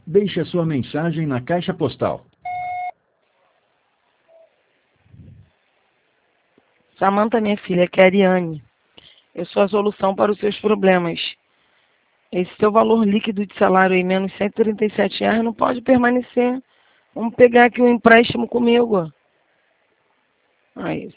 Deixe a sua mensagem na caixa postal. Samanta, minha filha, aqui é a Ariane. Eu sou a solução para os seus problemas. Esse seu valor líquido de salário aí, menos R$ 137, não pode permanecer. Vamos pegar aqui um empréstimo comigo. Aí,